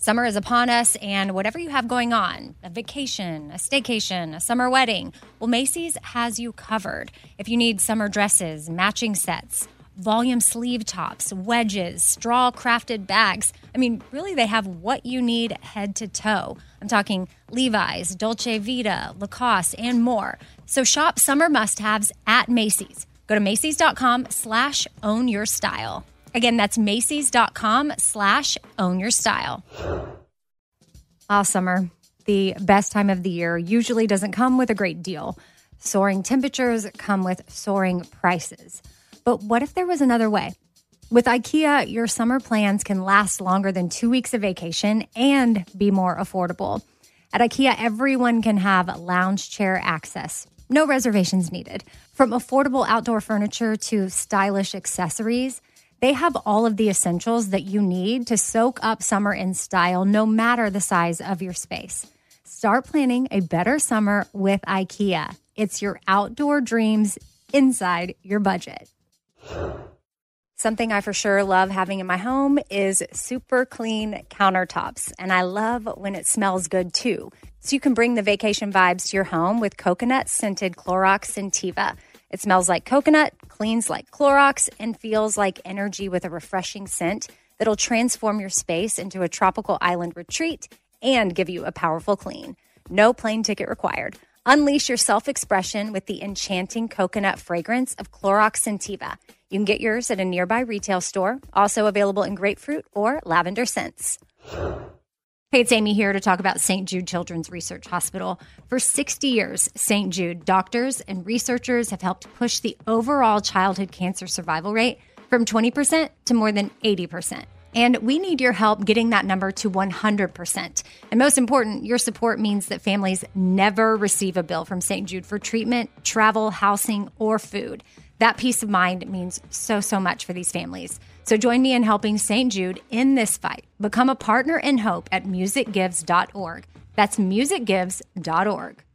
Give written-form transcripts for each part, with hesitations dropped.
Summer is upon us, and whatever you have going on, a vacation, a staycation, a summer wedding, well, Macy's has you covered. If you need summer dresses, matching sets, volume sleeve tops, wedges, straw-crafted bags, really they have what you need head to toe. I'm talking Levi's, Dolce Vita, Lacoste, and more. So shop summer must-haves at Macy's. Go to Macys.com/ownyourstyle. Again, that's Macys.com/ownyourstyle. Summer, the best time of the year, usually doesn't come with a great deal. Soaring temperatures come with soaring prices. But what if there was another way? With IKEA, your summer plans can last longer than 2 weeks of vacation and be more affordable. At IKEA, everyone can have lounge chair access. No reservations needed. From affordable outdoor furniture to stylish accessories, they have all of the essentials that you need to soak up summer in style, no matter the size of your space. Start planning a better summer with IKEA. It's your outdoor dreams inside your budget. Something I for sure love having in my home is super clean countertops, and I love when it smells good too. So you can bring the vacation vibes to your home with coconut-scented Clorox Scentiva. It smells like coconut, cleans like Clorox, and feels like energy with a refreshing scent that'll transform your space into a tropical island retreat and give you a powerful clean. No plane ticket required. Unleash your self-expression with the enchanting coconut fragrance of Clorox Scentiva. You can get yours at a nearby retail store, also available in grapefruit or lavender scents. Hey, it's Amy here to talk about St. Jude Children's Research Hospital. For 60 years, St. Jude doctors and researchers have helped push the overall childhood cancer survival rate from 20% to more than 80%. And we need your help getting that number to 100%. And most important, your support means that families never receive a bill from St. Jude for treatment, travel, housing, or food. That peace of mind means so much for these families. So join me in helping St. Jude in this fight. Become a partner in hope at musicgives.org. That's musicgives.org.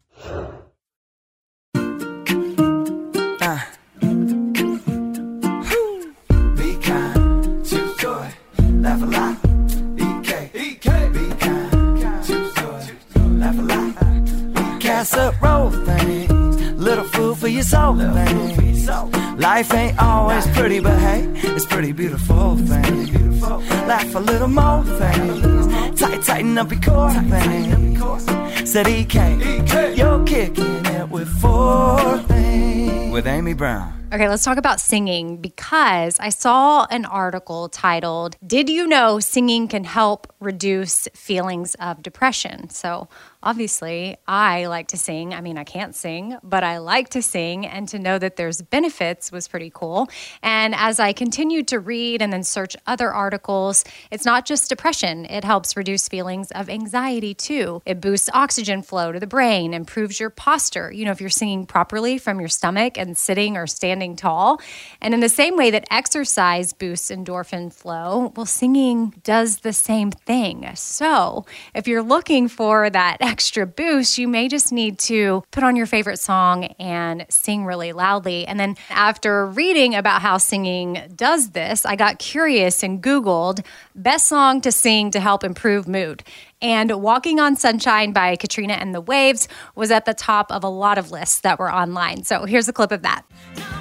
Be kind, choose joy, laugh a lot. Be kind, choose joy, laugh a lot. Casserole things, little food for your soul things. Life ain't always pretty, but hey, it's pretty beautiful things. Laugh a little more things. Tighten up your core things. Said EK, you're kicking it with 4 things. With Amy Brown. Okay, let's talk about singing, because I saw an article titled, "Did you know singing can help reduce feelings of depression?" So obviously, I like to sing. I can't sing, but I like to sing, and to know that there's benefits was pretty cool. And as I continued to read and then search other articles, it's not just depression. It helps reduce feelings of anxiety too. It boosts oxygen flow to the brain, improves your posture, if you're singing properly from your stomach and sitting or standing tall. And in the same way that exercise boosts endorphin flow, well, singing does the same thing. So if you're looking for that extra boost, you may just need to put on your favorite song and sing really loudly. And then after reading about how singing does this, I got curious and Googled best song to sing to help improve mood. And Walking on Sunshine by Katrina and the Waves was at the top of a lot of lists that were online. So here's a clip of that.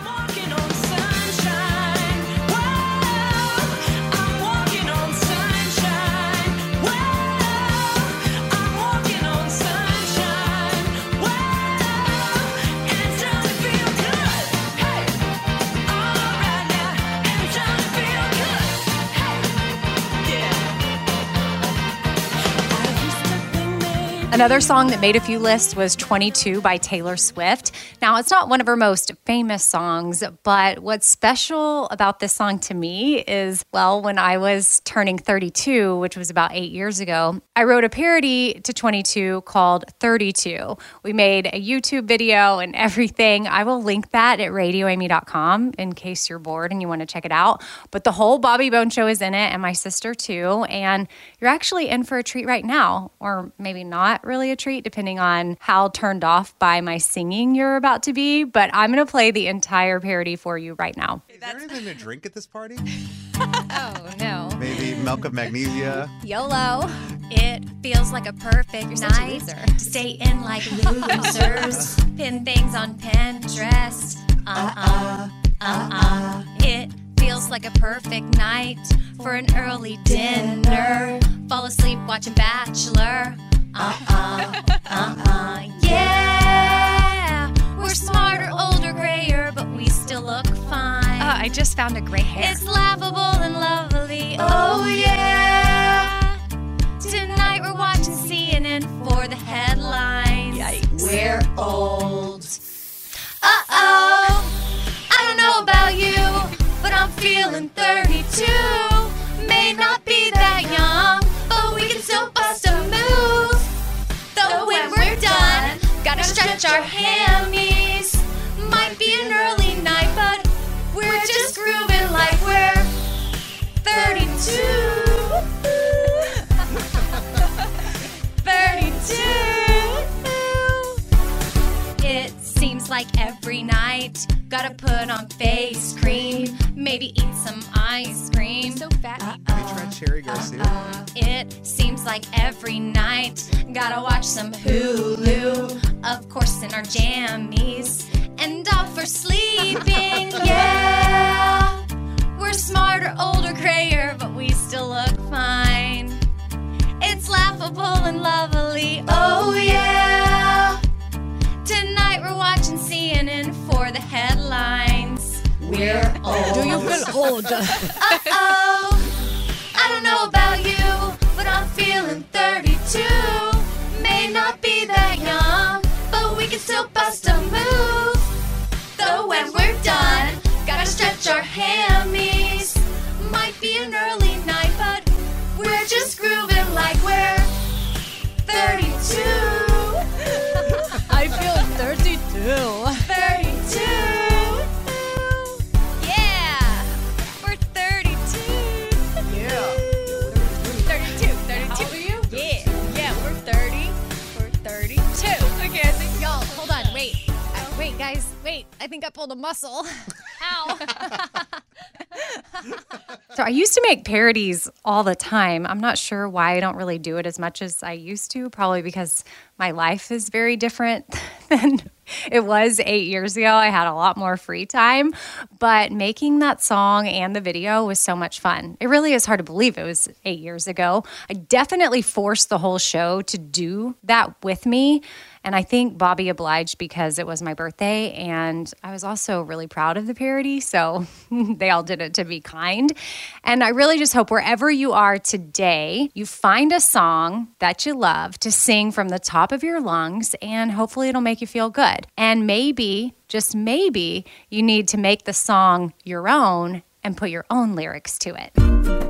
Another song that made a few lists was 22 by Taylor Swift. Now, it's not one of her most famous songs, but what's special about this song to me is, well, when I was turning 32, which was about 8 years ago, I wrote a parody to 22 called 32. We made a YouTube video and everything. I will link that at radioamy.com in case you're bored and you want to check it out. But the whole Bobby Bone Show is in it, and my sister too. And you're actually in for a treat right now, or maybe not really a treat, depending on how turned off by my singing you're about to be. But I'm going to play the entire parody for you right now. Is there anything to drink at this party? Oh, no. Maybe milk of magnesia. YOLO. It feels like a perfect night to stay in like losers. Pin things on Pinterest. It feels like a perfect night for an early dinner. Fall asleep watching Bachelor. Yeah, we're smarter, older, grayer, but we still look fine. I just found a gray hair. It's laughable and lovely. Oh yeah. Tonight we're watching CNN for the headlines. Yikes. We're old. I don't know about you, but I'm feeling 32. May not be that young, but we can still bust a move. Though when we're done, gotta stretch our hammies. Might be an early night, but we're just grooving like we're 32. 32. It seems like every night gotta put on face cream, maybe eat some ice cream. So fatty. Have you tried Cherry Garcia? It seems like every night gotta watch some Hulu, of course in our jammies, and off for sleeping. Yeah, we're smarter, older, grayer, but we still look fine. It's laughable and lovely. Oh yeah. Tonight we're watching CNN for the headlines. We're old. Do you feel old? I don't know about you, but I'm feeling 32. May not be that young, but we can still bust a move. Though when we're done, gotta stretch our hammies. Might be an early night, but we're just grooving like we're 32. I feel 32. 32. Yeah, we're 32. Yeah. 32. How old are you? Yeah, we're 30. We're 32. Okay, I think y'all. Hold on. Wait, guys. Wait. I think I pulled a muscle. Ow. So I used to make parodies all the time. I'm not sure why I don't really do it as much as I used to, probably because my life is very different than it was 8 years ago. I had a lot more free time, but making that song and the video was so much fun. It really is hard to believe it was 8 years ago. I definitely forced the whole show to do that with me. And I think Bobby obliged because it was my birthday, and I was also really proud of the parody, so they all did it to be kind. And I really just hope wherever you are today, you find a song that you love to sing from the top of your lungs, and hopefully it'll make you feel good. And maybe, just maybe, you need to make the song your own and put your own lyrics to it.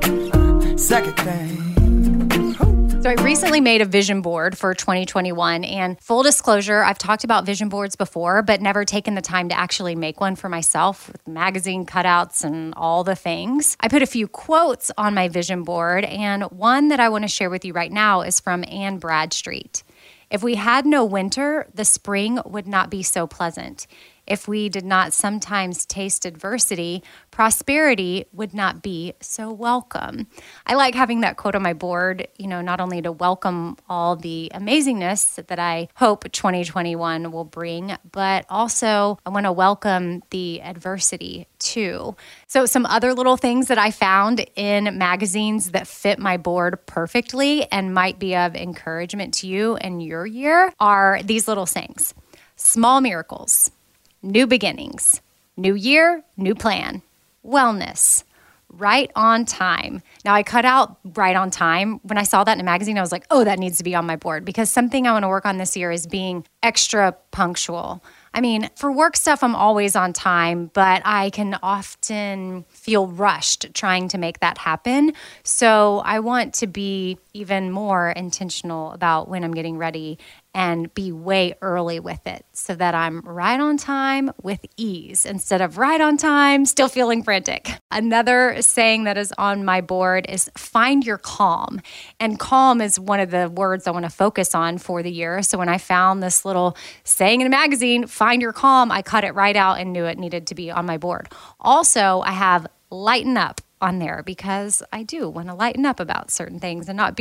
Second thing. So I recently made a vision board for 2021, and full disclosure, I've talked about vision boards before, but never taken the time to actually make one for myself with magazine cutouts and all the things. I put a few quotes on my vision board, and one that I want to share with you right now is from Anne Bradstreet. If we had no winter, the spring would not be so pleasant. If we did not sometimes taste adversity, prosperity would not be so welcome. I like having that quote on my board, not only to welcome all the amazingness that I hope 2021 will bring, but also I want to welcome the adversity too. So some other little things that I found in magazines that fit my board perfectly and might be of encouragement to you in your year are these little sayings. Small miracles. New beginnings, new year, new plan, wellness, right on time. Now, I cut out right on time. When I saw that in a magazine, I was like, oh, that needs to be on my board, because something I want to work on this year is being extra punctual. I mean, for work stuff, I'm always on time, but I can often feel rushed trying to make that happen. So I want to be even more intentional about when I'm getting ready and be way early with it so that I'm right on time with ease instead of right on time, still feeling frantic. Another saying that is on my board is find your calm. And calm is one of the words I want to focus on for the year. So when I found this little saying in a magazine, find your calm, I cut it right out and knew it needed to be on my board. Also, I have lighten up on there because I do want to lighten up about certain things and not be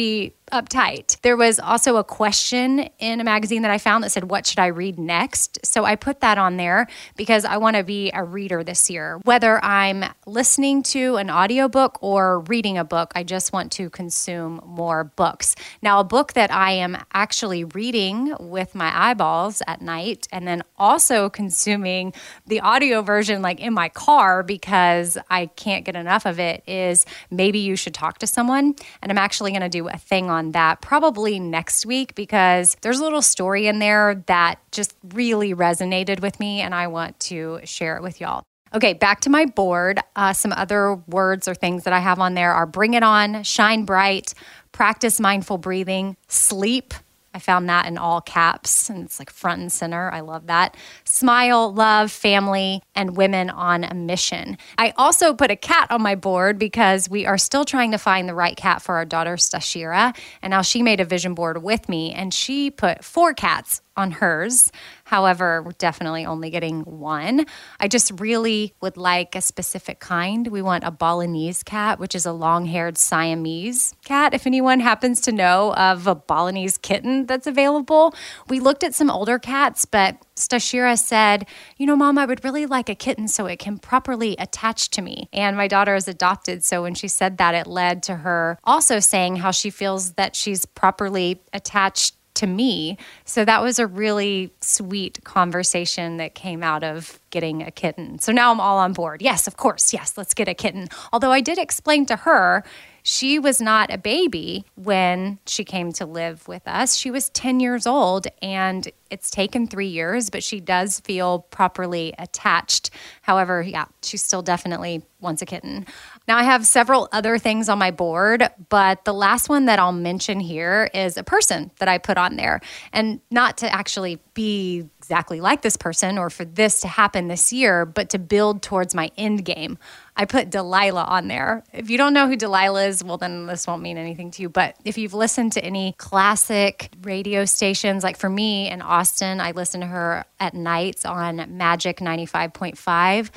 uptight. There was also a question in a magazine that I found that said, what should I read next? So I put that on there because I want to be a reader this year. Whether I'm listening to an audiobook or reading a book, I just want to consume more books. Now, a book that I am actually reading with my eyeballs at night and then also consuming the audio version like in my car because I can't get enough of it is Maybe You Should Talk to Someone. And I'm actually going to do a thing on that probably next week because there's a little story in there that just really resonated with me and I want to share it with y'all. Okay, back to my board. Some other words or things that I have on there are bring it on, shine bright, practice mindful breathing, sleep. I found that in all caps and it's like front and center. I love that. Smile, love, family, and women on a mission. I also put a cat on my board because we are still trying to find the right cat for our daughter, Stashira. And now she made a vision board with me and she put 4 cats on hers. However, we're definitely only getting 1. I just really would like a specific kind. We want a Balinese cat, which is a long-haired Siamese cat. If anyone happens to know of a Balinese kitten that's available. We looked at some older cats, but Stashira said, Mom, I would really like a kitten so it can properly attach to me. And my daughter is adopted, so when she said that, it led to her also saying how she feels that she's properly attached to me. So that was a really sweet conversation that came out of getting a kitten. So now I'm all on board. Yes, of course. Yes, let's get a kitten. Although I did explain to her, she was not a baby when she came to live with us. She was 10 years old and it's taken 3 years, but she does feel properly attached. However, yeah, she still definitely wants a kitten. Now I have several other things on my board, but the last one that I'll mention here is a person that I put on there. And not to actually be exactly like this person or for this to happen this year, but to build towards my end game. I put Delilah on there. If you don't know who Delilah is, well, then this won't mean anything to you. But if you've listened to any classic radio stations, like for me in Austin, I listen to her at nights on Magic 95.5.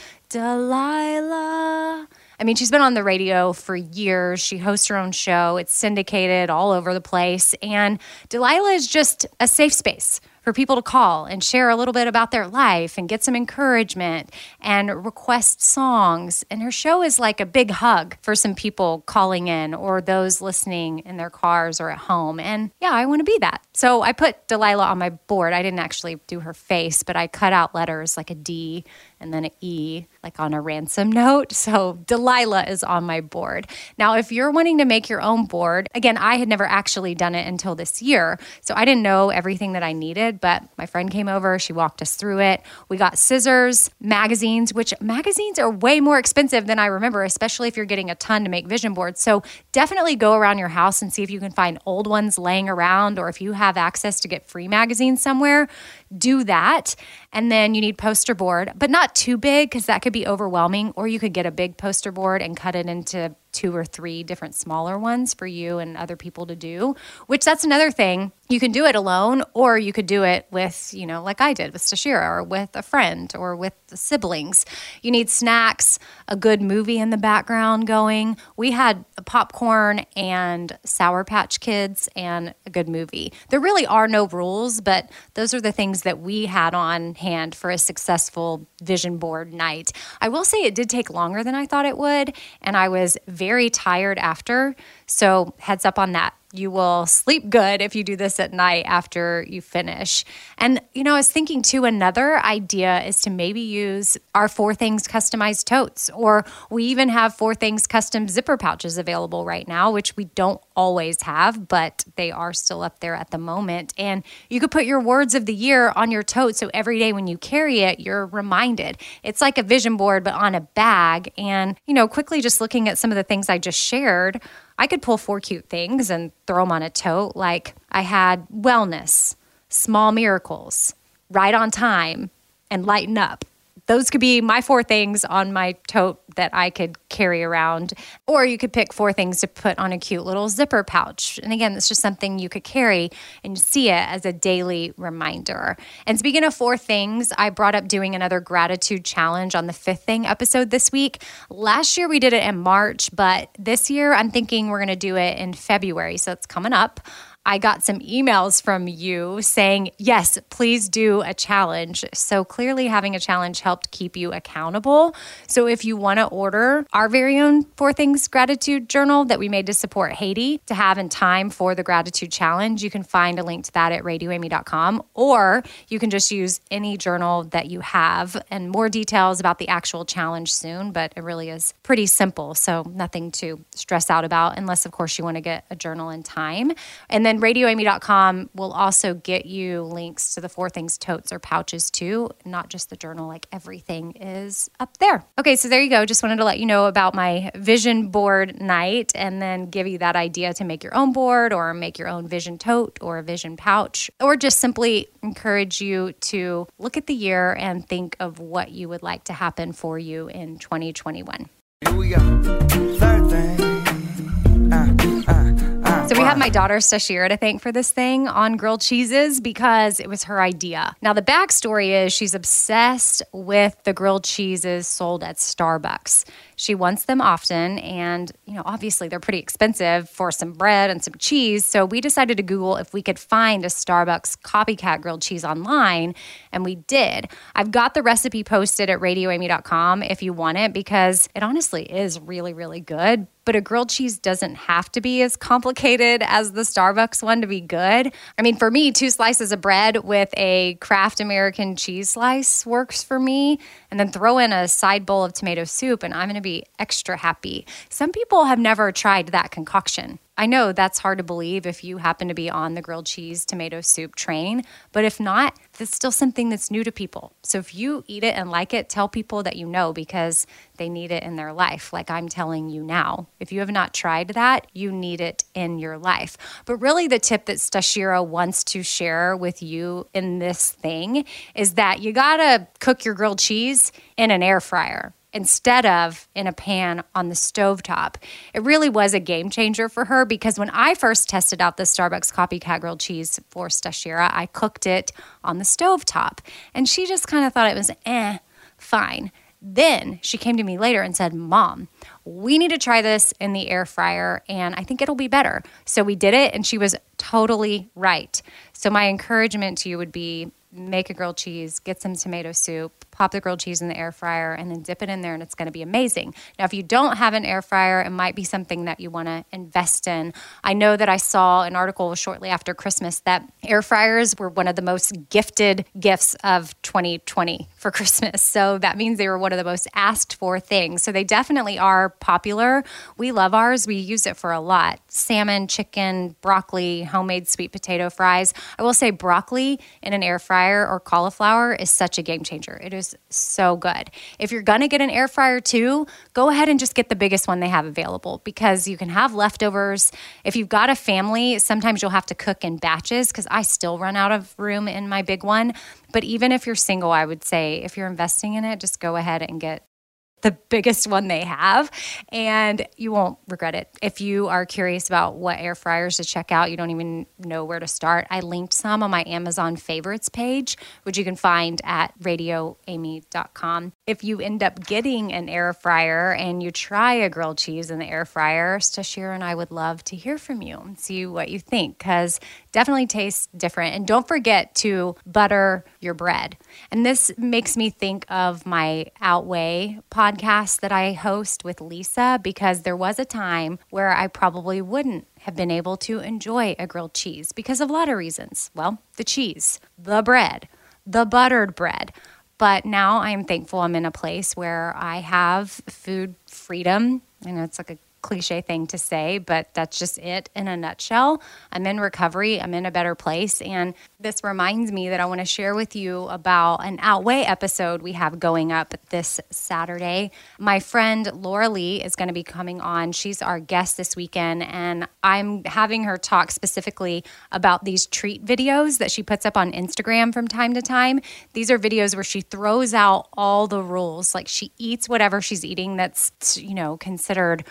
Delilah. I mean, she's been on the radio for years. She hosts her own show. It's syndicated all over the place. And Delilah is just a safe space for people to call and share a little bit about their life and get some encouragement and request songs. And her show is like a big hug for some people calling in or those listening in their cars or at home. And yeah, I want to be that. So I put Delilah on my board. I didn't actually do her face, but I cut out letters like a D and then an E, like on a ransom note. So Delilah is on my board. Now, if you're wanting to make your own board, again, I had never actually done it until this year. So I didn't know everything that I needed, but my friend came over. She walked us through it. We got scissors, magazines, which magazines are way more expensive than I remember, especially if you're getting a ton to make vision boards. So definitely go around your house and see if you can find old ones laying around, or if you have access to get free magazines somewhere, do that. And then you need poster board, but not too big because that could be overwhelming. Or you could get a big poster board and cut it into 2 or 3 different smaller ones for you and other people to do, which that's another thing. You can do it alone, or you could do it with, like I did with Stashira, or with a friend, or with the siblings. You need snacks, a good movie in the background going. We had popcorn and Sour Patch Kids and a good movie. There really are no rules, but those are the things that we had on hand for a successful vision board night. I will say it did take longer than I thought it would, and I was very tired after, so heads up on that. You will sleep good if you do this at night after you finish. And, I was thinking too, another idea is to maybe use our 4 Things customized totes, or we even have 4 Things custom zipper pouches available right now, which we don't always have, but they are still up there at the moment. And you could put your words of the year on your tote, so every day when you carry it, you're reminded. It's like a vision board, but on a bag. And, quickly just looking at some of the things I just shared, I could pull 4 cute things and throw them on a tote. Like I had wellness, small miracles, right on time, and lighten up. those could be my 4 things on my tote that I could carry around. Or you could pick 4 things to put on a cute little zipper pouch. And again, it's just something you could carry and see it as a daily reminder. And speaking of 4 things, I brought up doing another gratitude challenge on the 5th thing episode this week. Last year we did it in March, but this year I'm thinking we're going to do it in February. So it's coming up. I got some emails from you saying, yes, please do a challenge. So clearly having a challenge helped keep you accountable. So if you want to order our very own 4 Things Gratitude Journal that we made to support Haiti to have in time for the gratitude challenge, you can find a link to that at radioamy.com, or you can just use any journal that you have, and more details about the actual challenge soon, but it really is pretty simple. So nothing to stress out about unless, of course, you want to get a journal in time. And then radioamy.com will also get you links to the 4 Things totes or pouches too, not just the journal. Like everything is up there. Okay, so there you go. Just wanted to let you know about my vision board night and then give you that idea to make your own board or make your own vision tote or a vision pouch, or just simply encourage you to look at the year and think of what you would like to happen for you in 2021. Here we go. 3rd thing. So we have my daughter Stashira to thank for this thing on grilled cheeses because it was her idea. Now the backstory is she's obsessed with the grilled cheeses sold at Starbucks. She wants them often, and obviously they're pretty expensive for some bread and some cheese. So we decided to Google if we could find a Starbucks copycat grilled cheese online, and we did. I've got the recipe posted at radioamy.com if you want it, because it honestly is really, really good. But a grilled cheese doesn't have to be as complicated as the Starbucks one to be good. I mean, for me, 2 slices of bread with a Kraft American cheese slice works for me. And then throw in a side bowl of tomato soup, and I'm going to be extra happy. Some people have never tried that concoction. I know that's hard to believe if you happen to be on the grilled cheese tomato soup train, but if not, that's still something that's new to people. So if you eat it and like it, tell people that you know, because they need it in their life, like I'm telling you now. If you have not tried that, you need it in your life. But really the tip that Stashira wants to share with you in this thing is that you gotta cook your grilled cheese in an air fryer instead of in a pan on the stovetop. It really was a game changer for her, because when I first tested out the Starbucks copycat grilled cheese for Stashira, I cooked it on the stovetop, and she just kind of thought it was fine. Then she came to me later and said, Mom, we need to try this in the air fryer, and I think it'll be better. So we did it, and she was totally right. So my encouragement to you would be, make a grilled cheese, get some tomato soup, pop the grilled cheese in the air fryer, and then dip it in there, and it's going to be amazing. Now, if you don't have an air fryer, it might be something that you want to invest in. I know that I saw an article shortly after Christmas that air fryers were one of the most gifted gifts of 2020 for Christmas. So that means they were one of the most asked for things. So they definitely are popular. We love ours. We use it for a lot. Salmon, chicken, broccoli, homemade sweet potato fries. I will say broccoli in an air fryer or cauliflower is such a game changer. It is so good. If you're going to get an air fryer too, go ahead and just get the biggest one they have available, because you can have leftovers. If you've got a family, sometimes you'll have to cook in batches, because I still run out of room in my big one. But even if you're single, I would say if you're investing in it, just go ahead and get the biggest one they have, and you won't regret it. If you are curious about what air fryers to check out, you don't even know where to start, I linked some on my Amazon favorites page, which you can find at radioamy.com. If you end up getting an air fryer and you try a grilled cheese in the air fryer, Stashira and I would love to hear from you and see what you think, because definitely tastes different. And don't forget to butter your bread. And this makes me think of my Outweigh podcast that I host with Lisa, because there was a time where I probably wouldn't have been able to enjoy a grilled cheese because of a lot of reasons. Well, the cheese, the bread, the buttered bread. But now I am thankful I'm in a place where I have food freedom. I know it's like a cliche thing to say, but that's just it in a nutshell. I'm in recovery. I'm in a better place. And this reminds me that I want to share with you about an Outweigh episode we have going up this Saturday. My friend Laura Lee is going to be coming on. She's our guest this weekend, and I'm having her talk specifically about these treat videos that she puts up on Instagram from time to time. These are videos where she throws out all the rules. Like, she eats whatever she's eating that's, considered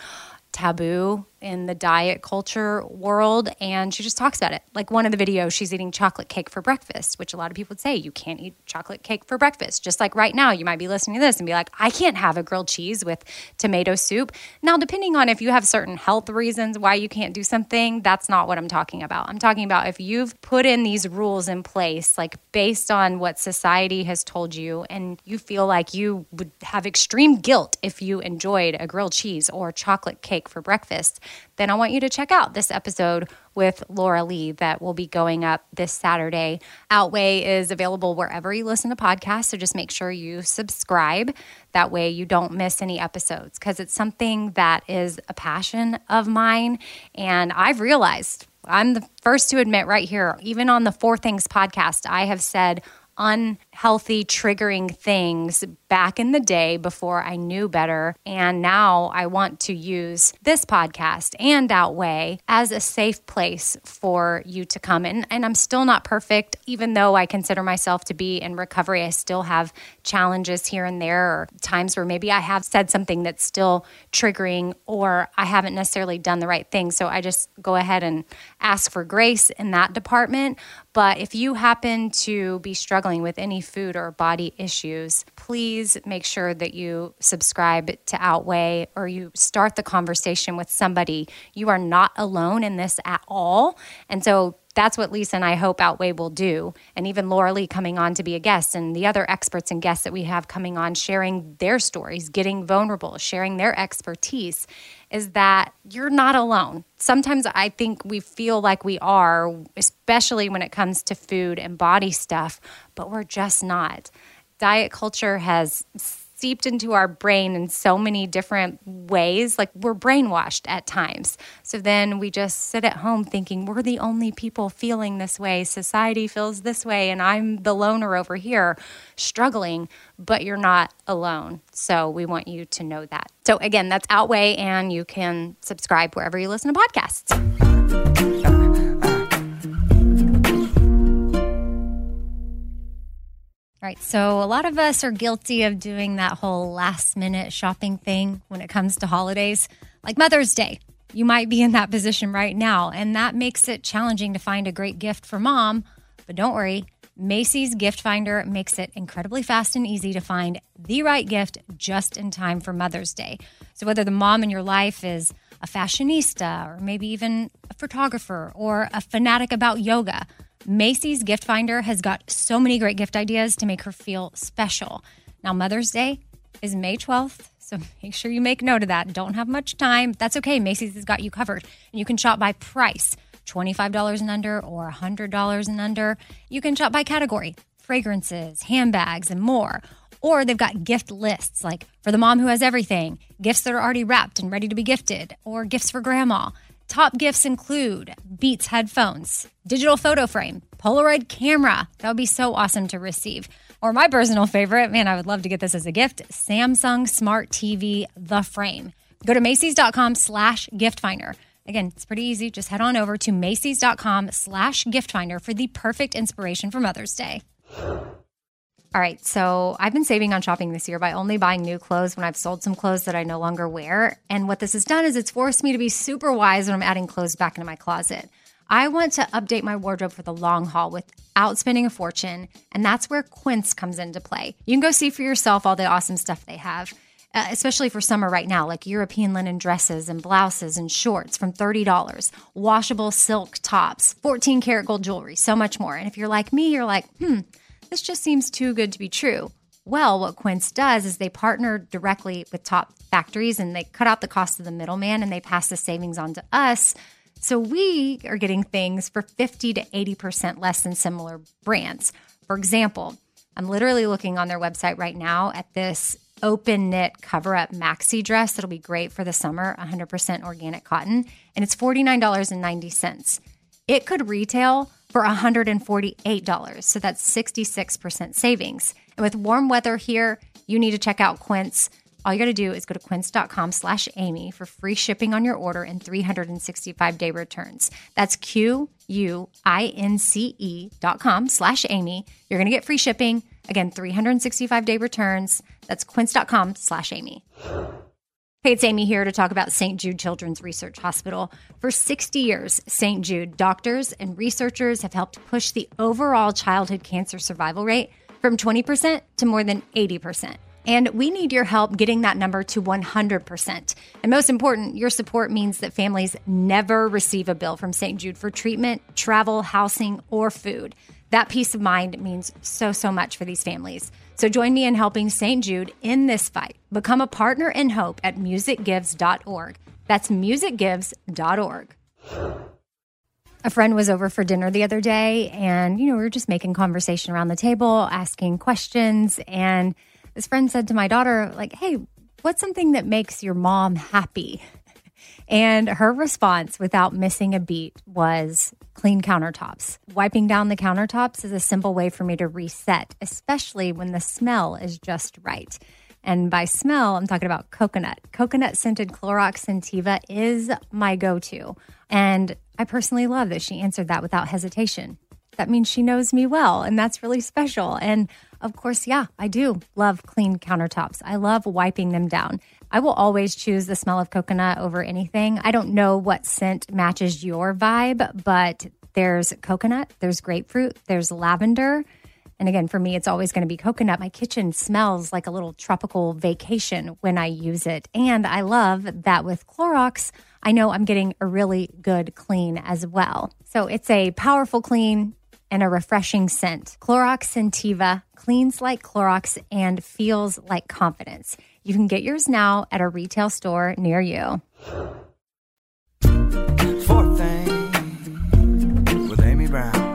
taboo in the diet culture world, and she just talks about it. Like, one of the videos, she's eating chocolate cake for breakfast, which a lot of people would say you can't eat chocolate cake for breakfast. Just like right now, you might be listening to this and be like, I can't have a grilled cheese with tomato soup. Now, depending on if you have certain health reasons why you can't do something, that's not what I'm talking about. I'm talking about if you've put in these rules in place, like based on what society has told you, and you feel like you would have extreme guilt if you enjoyed a grilled cheese or chocolate cake for breakfast, then I want you to check out this episode with Laura Lee that will be going up this Saturday. Outweigh is available wherever you listen to podcasts, so just make sure you subscribe. That way you don't miss any episodes, because it's something that is a passion of mine. And I've realized, I'm the first to admit right here, even on the Four Things podcast, I have said unhealthy, triggering things back in the day before I knew better. And now I want to use this podcast and Outweigh as a safe place for you to come in. And I'm still not perfect, even though I consider myself to be in recovery. I still have challenges here and there, or times where maybe I have said something that's still triggering, or I haven't necessarily done the right thing. So I just go ahead and ask for grace in that department. But if you happen to be struggling with any food or body issues, please make sure that you subscribe to Outweigh, or you start the conversation with somebody. You are not alone in this at all. And so that's what Lisa and I hope Outweigh will do. And even Laura Lee coming on to be a guest, and the other experts and guests that we have coming on, sharing their stories, getting vulnerable, sharing their expertise, is that you're not alone. Sometimes I think we feel like we are, especially when it comes to food and body stuff, but we're just not. Diet culture has seeped into our brain in so many different ways. Like, we're brainwashed at times. So then we just sit at home thinking we're the only people feeling this way. Society feels this way, and I'm the loner over here struggling, but you're not alone. So we want you to know that. So again, that's Outweigh, and you can subscribe wherever you listen to podcasts. All right, so a lot of us are guilty of doing that whole last-minute shopping thing when it comes to holidays, like Mother's Day. You might be in that position right now, and that makes it challenging to find a great gift for mom. But don't worry, Macy's Gift Finder makes it incredibly fast and easy to find the right gift just in time for Mother's Day. So whether the mom in your life is a fashionista, or maybe even a photographer, or a fanatic about yoga, Macy's Gift Finder has got so many great gift ideas to make her feel special. Now, Mother's Day is May 12th, so make sure you make note of that. Don't have much time. That's okay. Macy's has got you covered. And you can shop by price, $25 and under or $100 and under. You can shop by category, fragrances, handbags, and more. Or they've got gift lists, like for the mom who has everything, gifts that are already wrapped and ready to be gifted, or gifts for grandma. Top gifts include Beats headphones, digital photo frame, Polaroid camera. That would be so awesome to receive. Or my personal favorite, man, I would love to get this as a gift, Samsung Smart TV, The Frame. Go to Macys.com/giftfinder. Again, it's pretty easy. Just head on over to Macys.com/giftfinder for the perfect inspiration for Mother's Day. All right, so I've been saving on shopping this year by only buying new clothes when I've sold some clothes that I no longer wear. And what this has done is it's forced me to be super wise when I'm adding clothes back into my closet. I want to update my wardrobe for the long haul without spending a fortune, and that's where Quince comes into play. You can go see for yourself all the awesome stuff they have, especially for summer right now, like European linen dresses and blouses and shorts from $30, washable silk tops, 14-karat gold jewelry, so much more. And if you're like me, you're like, this just seems too good to be true. Well, what Quince does is they partner directly with top factories, and they cut out the cost of the middleman, and they pass the savings on to us. So we are getting things for 50 to 80% less than similar brands. For example, I'm literally looking on their website right now at this open knit cover up maxi dress that'll be great for the summer, 100% organic cotton, and it's $49.90. It could retail for $148, so that's 66% savings. And with warm weather here, you need to check out Quince. All you got to do is go to quince.com/Amy for free shipping on your order and 365-day returns. That's QUINCE.com/Amy. You're going to get free shipping. Again, 365-day returns. That's quince.com/Amy. Hey, it's Amy here to talk about St. Jude Children's Research Hospital. For 60 years, St. Jude doctors and researchers have helped push the overall childhood cancer survival rate from 20% to more than 80%. And we need your help getting that number to 100%. And most important, your support means that families never receive a bill from St. Jude for treatment, travel, housing, or food. That peace of mind means so, so much for these families. So join me in helping St. Jude in this fight. Become a partner in hope at musicgives.org. That's musicgives.org. A friend was over for dinner the other day, and, we were just making conversation around the table, asking questions, and this friend said to my daughter, hey, what's something that makes your mom happy? And her response, without missing a beat, was clean countertops. Wiping down the countertops is a simple way for me to reset, especially when the smell is just right. And by smell, I'm talking about coconut. Coconut-scented Clorox Scentiva is my go-to. And I personally love that she answered that without hesitation. That means she knows me well, and that's really special. And of course, yeah, I do love clean countertops. I love wiping them down. I will always choose the smell of coconut over anything. I don't know what scent matches your vibe, but there's coconut, there's grapefruit, there's lavender. And again, for me, it's always going to be coconut. My kitchen smells like a little tropical vacation when I use it. And I love that with Clorox, I know I'm getting a really good clean as well. So it's a powerful clean and a refreshing scent. Clorox Scentiva cleans like Clorox and feels like confidence. You can get yours now at a retail store near you. Fourth thing with Amy Brown.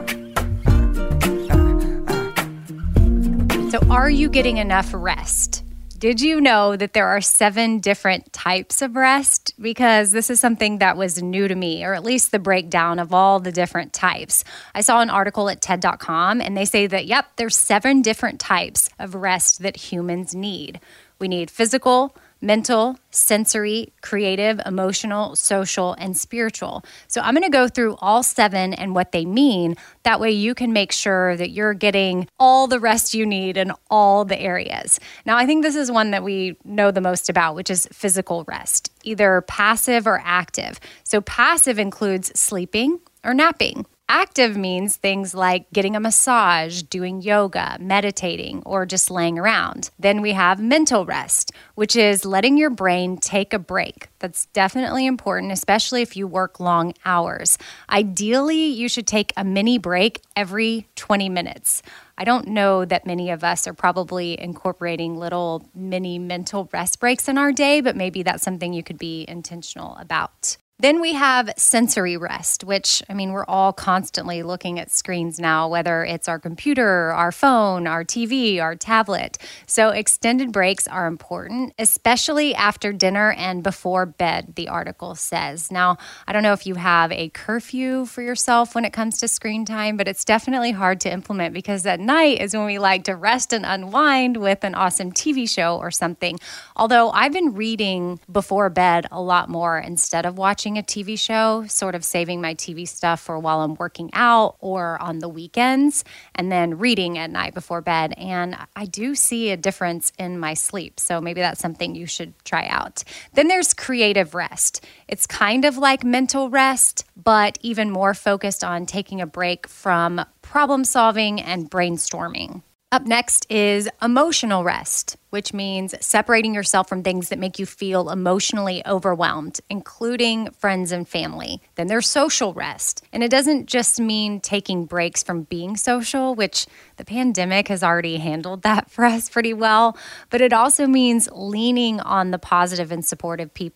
So are you getting enough rest? Did you know that there are 7 different types of rest? Because this is something that was new to me, or at least the breakdown of all the different types. I saw an article at TED.com, and they say that, there's 7 different types of rest that humans need. We need physical, mental, sensory, creative, emotional, social, and spiritual. So I'm going to go through all 7 and what they mean. That way you can make sure that you're getting all the rest you need in all the areas. Now, I think this is one that we know the most about, which is physical rest, either passive or active. So passive includes sleeping or napping. Active means things like getting a massage, doing yoga, meditating, or just laying around. Then we have mental rest, which is letting your brain take a break. That's definitely important, especially if you work long hours. Ideally, you should take a mini break every 20 minutes. I don't know that many of us are probably incorporating little mini mental rest breaks in our day, but maybe that's something you could be intentional about. Then we have sensory rest, which, we're all constantly looking at screens now, whether it's our computer, our phone, our TV, our tablet. So extended breaks are important, especially after dinner and before bed, the article says. Now, I don't know if you have a curfew for yourself when it comes to screen time, but it's definitely hard to implement because at night is when we like to rest and unwind with an awesome TV show or something. Although I've been reading before bed a lot more instead of watching a TV show, sort of saving my TV stuff for while I'm working out or on the weekends, and then reading at night before bed. And I do see a difference in my sleep. So maybe that's something you should try out. Then there's creative rest. It's kind of like mental rest, but even more focused on taking a break from problem solving and brainstorming. Up next is emotional rest, which means separating yourself from things that make you feel emotionally overwhelmed, including friends and family. Then there's social rest. And it doesn't just mean taking breaks from being social, which the pandemic has already handled that for us pretty well, but it also means leaning on the positive and supportive people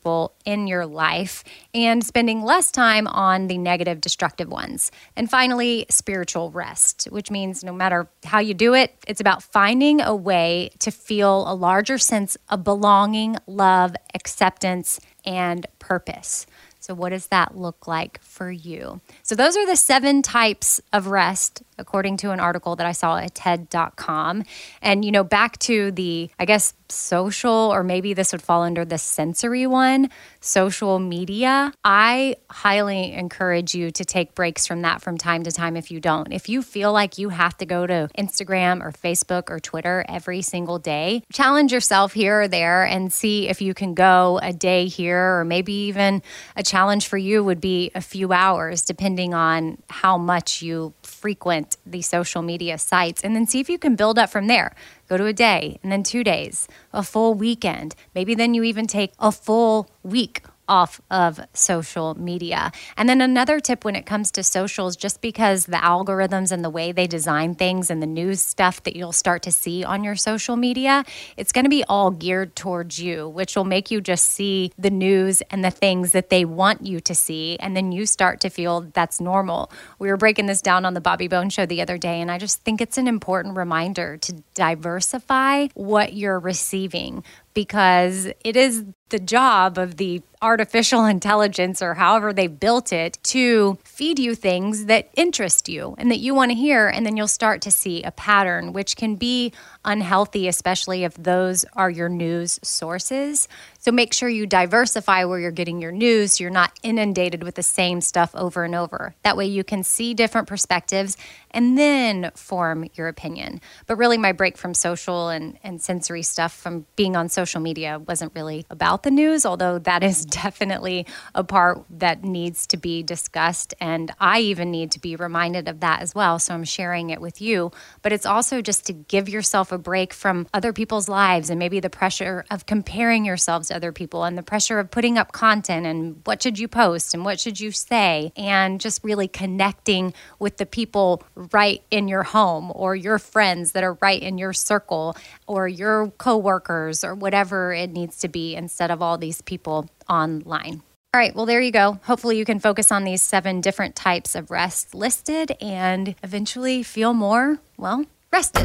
in your life and spending less time on the negative, destructive ones. And finally, spiritual rest, which means no matter how you do it, it's about finding a way to feel a larger sense of belonging, love, acceptance, and purpose. So what does that look like for you? So those are the 7 types of rest, according to an article that I saw at TED.com. And, back to the, I guess, social, or maybe this would fall under the sensory one, social media. I highly encourage you to take breaks from that from time to time if you don't. If you feel like you have to go to Instagram or Facebook or Twitter every single day, challenge yourself here or there and see if you can go a day here, or maybe even a challenge for you would be a few hours, depending on how much you frequent the social media sites, and then see if you can build up from there. Go to a day, and then 2 days, a full weekend. Maybe then you even take a full week off of social media. And then another tip when it comes to socials, just because the algorithms and the way they design things and the news stuff that you'll start to see on your social media, it's going to be all geared towards you, which will make you just see the news and the things that they want you to see. And then you start to feel that's normal. We were breaking this down on the Bobby Bones Show the other day, and I just think it's an important reminder to diversify what you're receiving, because it is the job of the artificial intelligence, or however they built it, to feed you things that interest you and that you want to hear. And then you'll start to see a pattern, which can be unhealthy, especially if those are your news sources. So make sure you diversify where you're getting your news so you're not inundated with the same stuff over and over. That way you can see different perspectives and then form your opinion. But really, my break from social and sensory stuff from being on social media wasn't really about the news, although that is definitely a part that needs to be discussed. And I even need to be reminded of that as well. So I'm sharing it with you. But it's also just to give yourself a break from other people's lives, and maybe the pressure of comparing yourselves to other people, and the pressure of putting up content, and what should you post and what should you say, and just really connecting with the people right in your home, or your friends that are right in your circle, or your coworkers, or whatever it needs to be, instead of all these people online. All right, well, there you go. Hopefully you can focus on these 7 different types of rest listed and eventually feel more, well, rested.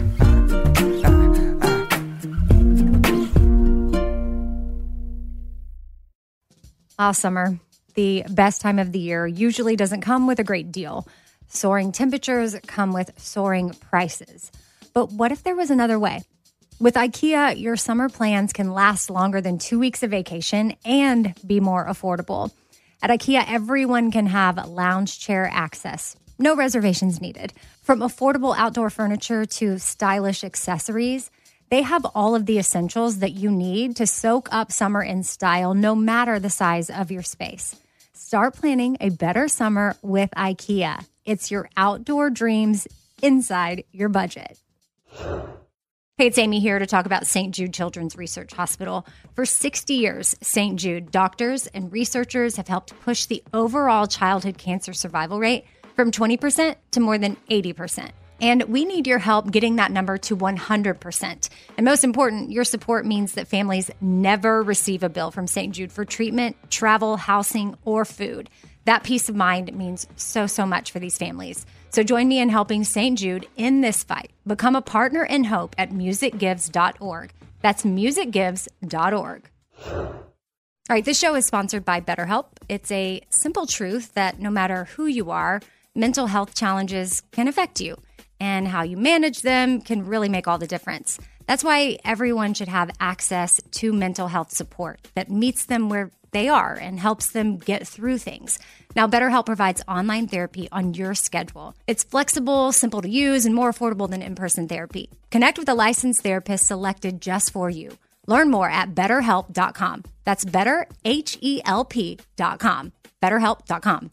Summer, the best time of the year, usually doesn't come with a great deal. Soaring temperatures come with soaring prices. But what if there was another way? With IKEA, your summer plans can last longer than 2 weeks of vacation and be more affordable. At IKEA, everyone can have lounge chair access. No reservations needed. From affordable outdoor furniture to stylish accessories, they have all of the essentials that you need to soak up summer in style, no matter the size of your space. Start planning a better summer with IKEA. It's your outdoor dreams inside your budget. Hey, it's Amy here to talk about St. Jude Children's Research Hospital. For 60 years, St. Jude doctors and researchers have helped push the overall childhood cancer survival rate from 20% to more than 80%. And we need your help getting that number to 100%. And most important, your support means that families never receive a bill from St. Jude for treatment, travel, housing, or food. That peace of mind means so, so much for these families. So join me in helping St. Jude in this fight. Become a partner in hope at musicgives.org. That's musicgives.org. All right, this show is sponsored by BetterHelp. It's a simple truth that no matter who you are, mental health challenges can affect you, and how you manage them can really make all the difference. That's why everyone should have access to mental health support that meets them where they are and helps them get through things. Now, BetterHelp provides online therapy on your schedule. It's flexible, simple to use, and more affordable than in-person therapy. Connect with a licensed therapist selected just for you. Learn more at BetterHelp.com. That's BetterHelp.com. BetterHelp.com.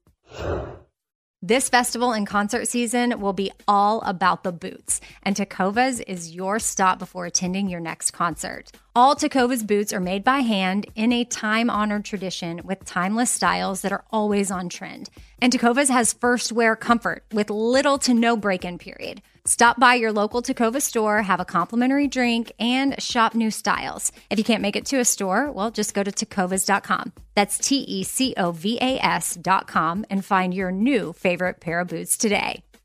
This festival and concert season will be all about the boots, and Tecovas is your stop before attending your next concert. All Tecovas boots are made by hand in a time-honored tradition with timeless styles that are always on trend. And Tecovas has first wear comfort with little to no break-in period. Stop by your local Tecovas store, have a complimentary drink, and shop new styles. If you can't make it to a store, well, just go to tecovas.com. That's Tecovas.com and find your new favorite pair of boots today.